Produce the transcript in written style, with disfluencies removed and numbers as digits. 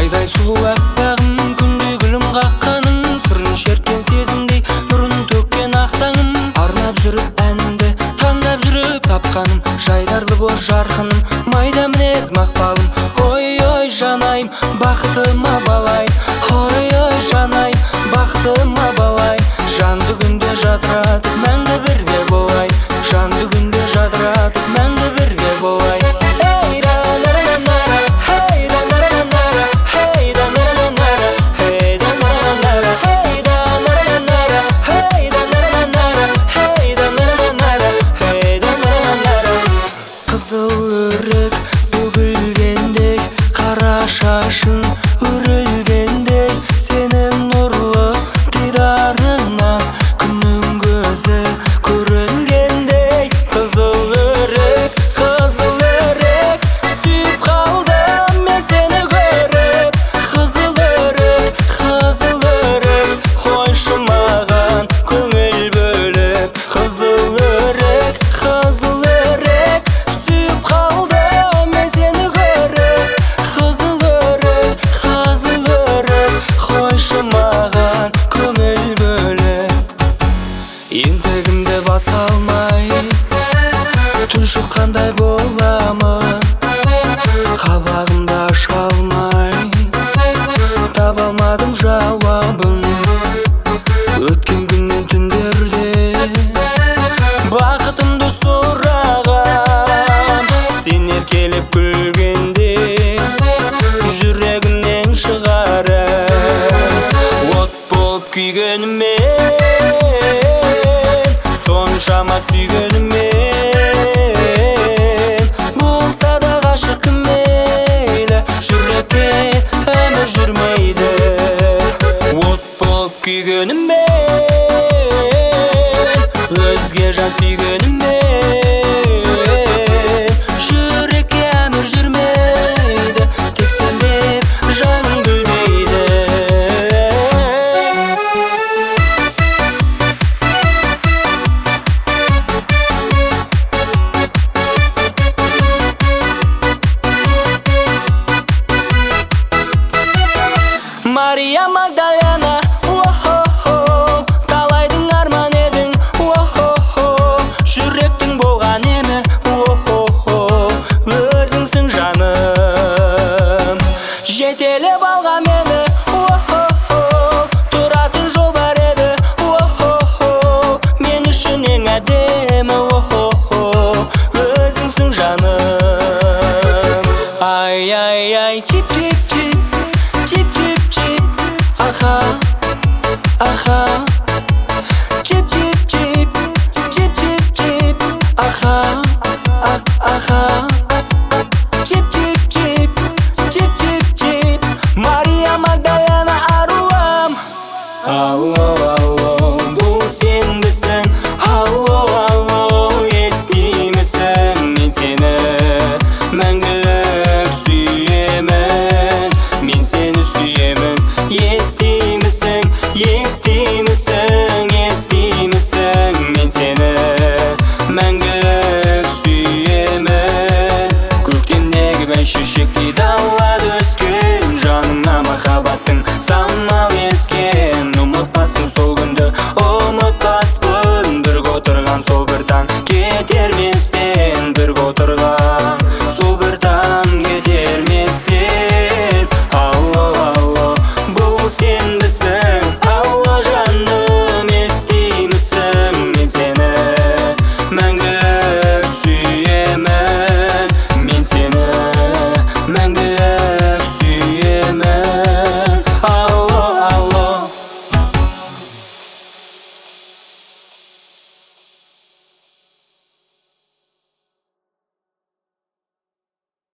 айдай сұлу аппағым, күндей гүлім қаққаның, сырын шерткен сезімдей нұрын төккен ақ таңым. Арнап жүріп әнімді, таңдап жүріп тапқаным, жайдарлы боз жарқыным, майда мінез мақпалым. Ой ой жанайым, бақытыма балайын, ой ой жанайым, бақытыма балайын. Жанды күнде жадыратып мәңгі бірге болайын, жанды күнде жадыратып мәңгі бірге болайын. Қызыл өрік төгілгендей, қара шашың өрілгендей, сенің нұрлы дидарыңнан күннің көзі көрінгендей. Қызыл өрік, сүйіп қалдым мен сені көріп. Қызыл өрік, қойшы маған көңіл бөліп. Қызыл өрік, сүйіп қалдым мен сені көріп. Қызыл өрік, қойшы маған көңіл бөліп. Ентігімді баса алмай, түн шыққандай боламын, қабағымды аша алмай, таба алмадым жауабын. Өткен күннен түндерде бақытымды сұрағам, сен еркелеп күлгенде жүрегімнен шығарып. От болып күйгенімен, соншама сүйгенімен, болса да ғашық кім мейлі, жүрекке әмір жүрмейді. От болып күйгенімен, өзге жан сүйгенімен, жүрекке әмір жүрмейді. Тек сен деп жаным гүлдейді. Мария Магдалена, о-хо-хо, талайдың арман едің, о-хо-хо, жүректің болған емі, о-хо-хо, өзіңсің жаным. Жетелеп алған мені, о-хо-хо, тұратын жол бар еді, о-хо-хо, мен үшін ең әдемі, о-хо-хо, өзіңсің жаным. Ай-ай-ай, чип-чип-чип, чип-чип-чип, аха, аха, чип-чип-чип, чип-чип-чип, аха, аха.